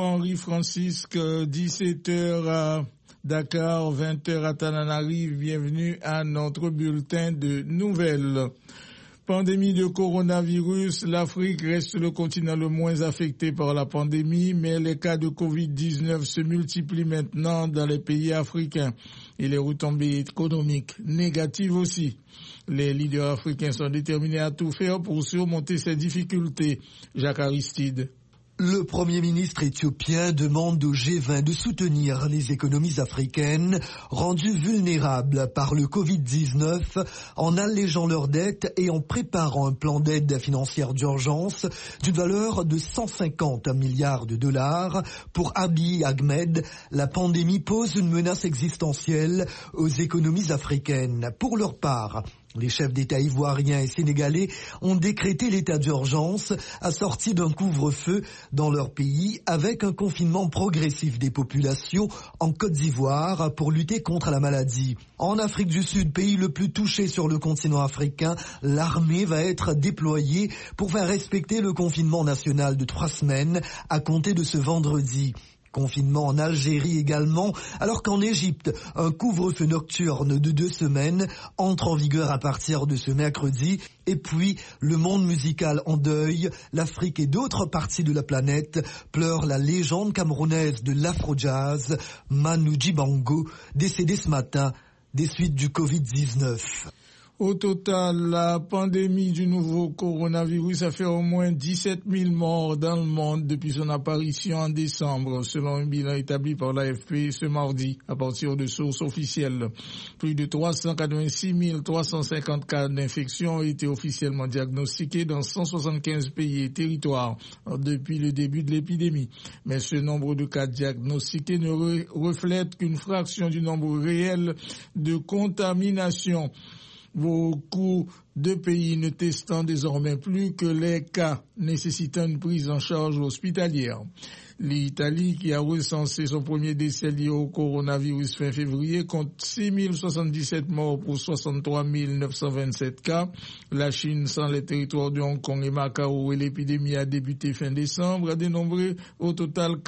Henri Francisque, 17h à Dakar, 20h à Tananarive. Bienvenue à notre bulletin de nouvelles. Pandémie de coronavirus, l'Afrique reste le continent le moins affecté par la pandémie, mais les cas de Covid-19 se multiplient maintenant dans les pays africains et les retombées économiques négatives aussi. Les leaders africains sont déterminés à tout faire pour surmonter ces difficultés. Jacques Aristide. Le Premier ministre éthiopien demande au G20 de soutenir les économies africaines rendues vulnérables par le Covid-19 en allégeant leurs dettes et en préparant un plan d'aide financière d'urgence d'une valeur de 150 milliards de dollars. Pour Abiy Ahmed, la pandémie pose une menace existentielle aux économies africaines. Pour leur part, les chefs d'État ivoiriens et sénégalais ont décrété l'état d'urgence assorti d'un couvre-feu dans leur pays avec un confinement progressif des populations en Côte d'Ivoire pour lutter contre la maladie. En Afrique du Sud, pays le plus touché sur le continent africain, l'armée va être déployée pour faire respecter le confinement national de 3 semaines à compter de ce vendredi. Confinement en Algérie également, alors qu'en Égypte, un couvre-feu nocturne de 2 semaines entre en vigueur à partir de ce mercredi. Et puis, le monde musical en deuil, l'Afrique et d'autres parties de la planète pleurent la légende camerounaise de l'afro-jazz, Manu Dibango, décédé ce matin des suites du Covid-19. Au total, la pandémie du nouveau coronavirus a fait au moins 17 000 morts dans le monde depuis son apparition en décembre, selon un bilan établi par l'AFP ce mardi à partir de sources officielles. Plus de 386 350 cas d'infection ont été officiellement diagnostiqués dans 175 pays et territoires depuis le début de l'épidémie. Mais ce nombre de cas diagnostiqués ne reflète qu'une fraction du nombre réel de contaminations. Beaucoup de pays ne testant désormais plus que les cas nécessitant une prise en charge hospitalière. L'Italie, qui a recensé son premier décès lié au coronavirus fin février, compte 6 077 morts pour 63 927 cas. La Chine, sans les territoires de Hong Kong et Macao où l'épidémie a débuté fin décembre, a dénombré au total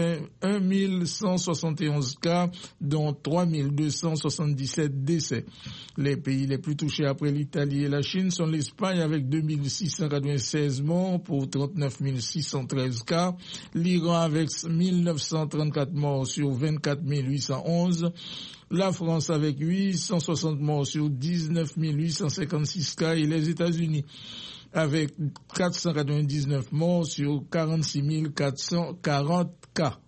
81 171 cas, dont 3 277 décès. Les pays les plus touchés après l'Italie et la Chine sont l'Espagne avec 2 696 morts pour 39 613 cas, l'Iran avec 1934 morts sur 24 811, la France avec 860 morts sur 19 856 cas et les États-Unis avec 499 morts sur 46 440 cas.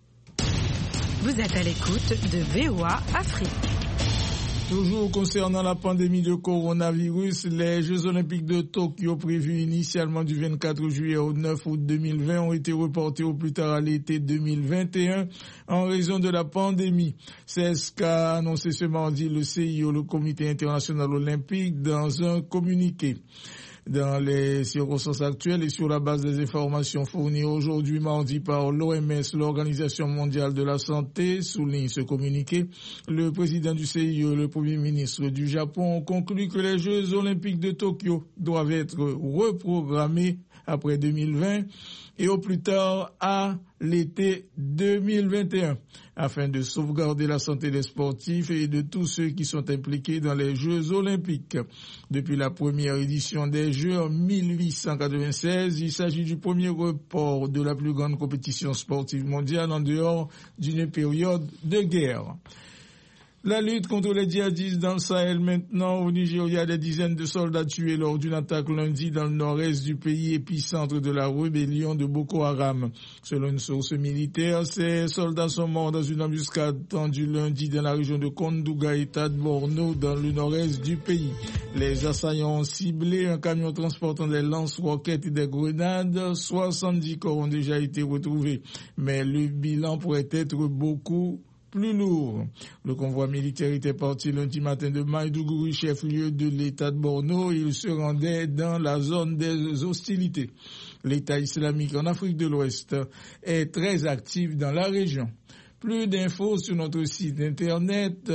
Vous êtes à l'écoute de VOA Afrique. Toujours concernant la pandémie de coronavirus, les Jeux Olympiques de Tokyo prévus initialement du 24 juillet au 9 août 2020 ont été reportés au plus tard à l'été 2021 en raison de la pandémie. C'est ce qu'a annoncé ce mardi le CIO, le Comité international olympique, dans un communiqué. Dans les circonstances actuelles et sur la base des informations fournies aujourd'hui mardi par l'OMS, l'Organisation mondiale de la santé, souligne ce communiqué, le président du CIE, le premier ministre du Japon, ont conclu que les Jeux olympiques de Tokyo doivent être reprogrammés après 2020 et au plus tard à l'été 2021 afin de sauvegarder la santé des sportifs et de tous ceux qui sont impliqués dans les Jeux olympiques. Depuis la première édition des Jeux en 1896, il s'agit du premier report de la plus grande compétition sportive mondiale en dehors d'une période de guerre. La lutte contre les djihadistes dans le Sahel maintenant. Au Nigeria, des dizaines de soldats tués lors d'une attaque lundi dans le nord-est du pays, épicentre de la rébellion de Boko Haram. Selon une source militaire, ces soldats sont morts dans une embuscade tendue lundi dans la région de Kondouga, État de Borno, dans le nord-est du pays. Les assaillants ont ciblé un camion transportant des lance-roquettes et des grenades. 70 corps ont déjà été retrouvés, mais le bilan pourrait être beaucoup plus lourd. Le convoi militaire était parti lundi matin de Maïdougouri, chef-lieu de l'État de Borno. Il se rendait dans la zone des hostilités. L'État islamique en Afrique de l'Ouest est très actif dans la région. Plus d'infos sur notre site internet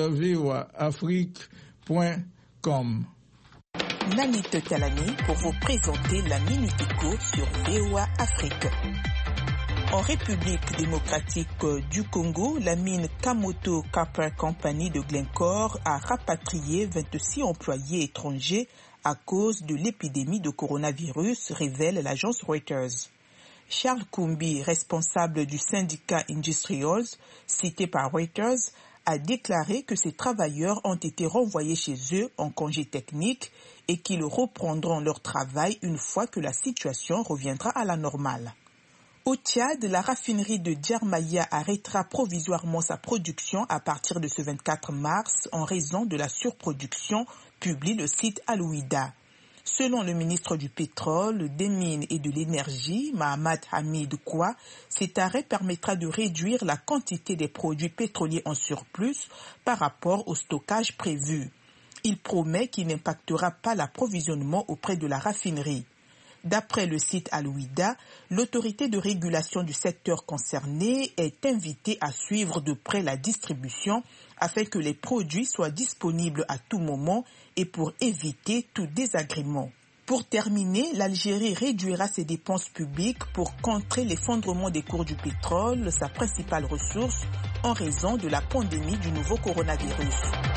voaafrique.com. Nanette Talani pour vous présenter la Minute Éco sur VOA Afrique. En République démocratique du Congo, la mine Kamoto Copper Company de Glencore a rapatrié 26 employés étrangers à cause de l'épidémie de coronavirus, révèle l'agence Reuters. Charles Koumbi, responsable du syndicat Industrials, cité par Reuters, a déclaré que ces travailleurs ont été renvoyés chez eux en congé technique et qu'ils reprendront leur travail une fois que la situation reviendra à la normale. Au Tchad, la raffinerie de Djermaya arrêtera provisoirement sa production à partir de ce 24 mars en raison de la surproduction, publie le site Al-Ouida. Selon le ministre du Pétrole, des Mines et de l'Énergie, Mahamad Hamid Kwa, cet arrêt permettra de réduire la quantité des produits pétroliers en surplus par rapport au stockage prévu. Il promet qu'il n'impactera pas l'approvisionnement auprès de la raffinerie. D'après le site Al-Ouida, l'autorité de régulation du secteur concerné est invitée à suivre de près la distribution afin que les produits soient disponibles à tout moment et pour éviter tout désagrément. Pour terminer, l'Algérie réduira ses dépenses publiques pour contrer l'effondrement des cours du pétrole, sa principale ressource, en raison de la pandémie du nouveau coronavirus.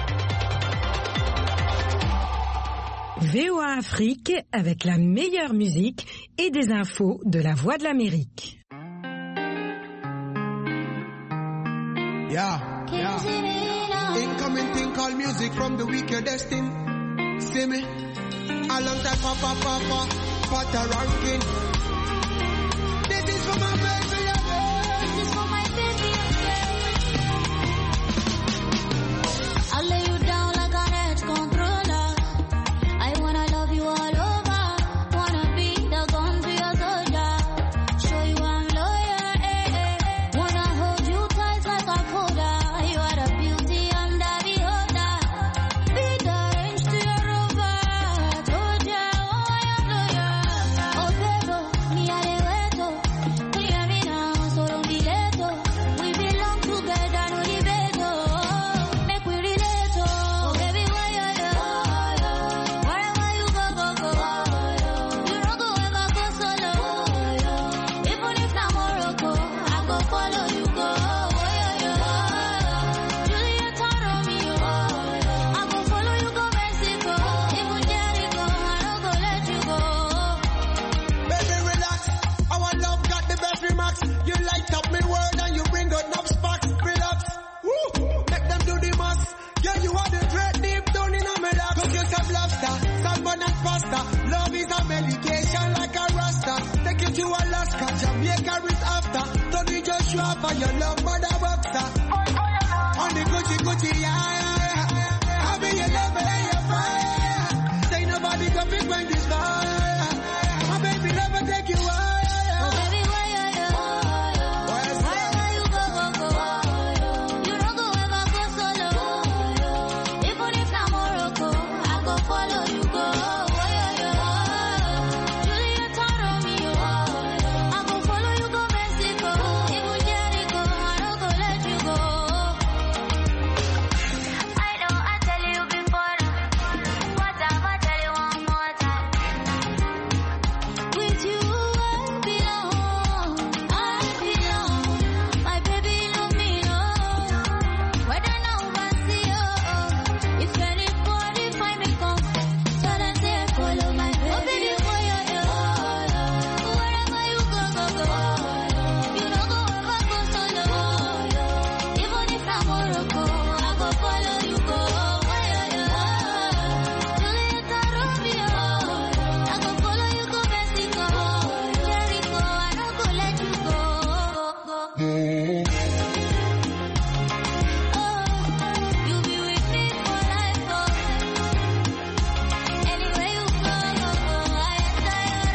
VOA Afrique avec la meilleure musique et des infos de la Voix de l'Amérique. Yeah. Incoming thing called music from the weak you're destined. See me? A long time pata ranking. This is for my baby. This is for my baby. I'll lay you down like an edge controller. I wanna love you all over. Wanna be the gun to your soldier. Show you I'm loyal, Wanna hold you tight like a folder. You are the beauty, I'm the beholder. Be the range to your rover. Told ya, oh, I am loyal. Oh, baby, me are the weto. Clear me now, so don't be late. We belong together, no debate. Make we relate. Oh, baby, why you wherever you go. You don't go ever go solo. Even if not Morocco, I go follow you go. Juliet and Romeo, I go follow you go Mexico. Even Jericho, I don't go let you go. Baby, relax. Our love got the best remarks. You light up me world and you bring out enough sparks. Relax. Woo. Make them do the most. Yeah, you are the dread deep down in a melody. Cook yourself lobster, salmon and pasta. Love is a medication like a rasta. Take you to Alaska, Jamaica is after. Don't need Joshua for your love, mother boxer. On the Gucci, yeah. Have your love and your fire. Say nobody can pick when this fire. My baby never take you higher. Oh, baby, where wherever you go. You don't go ever go solo. Even if not Morocco, I go follow you go. Juliet and Romeo, I go follow you go Mexico. Even Jericho, I don't go let you go. I know I tell you before, but I'ma tell you one more time. With you I belong, my baby love me, whether now I see you, if anybody find me come, so that they follow my baby. Oh baby, wherever you go, you don't go ever go solo, even if I'm Morocco, I go follow you go. Juliet and Romeo, I go follow you go Mexico, Jericho, I don't go let you go. You'll be with me for life, anywhere you go, I enter your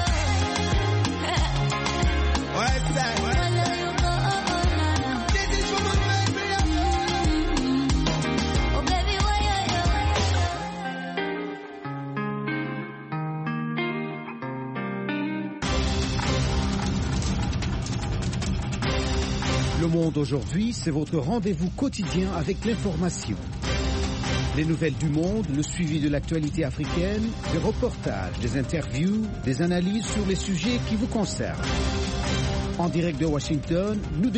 ride, What's that? follow you go, This is for my baby. oh baby, where you Le Monde aujourd'hui, c'est votre rendez-vous quotidien avec l'information. Les nouvelles du monde, le suivi de l'actualité africaine, des reportages, des interviews, des analyses sur les sujets qui vous concernent. En direct de Washington, nous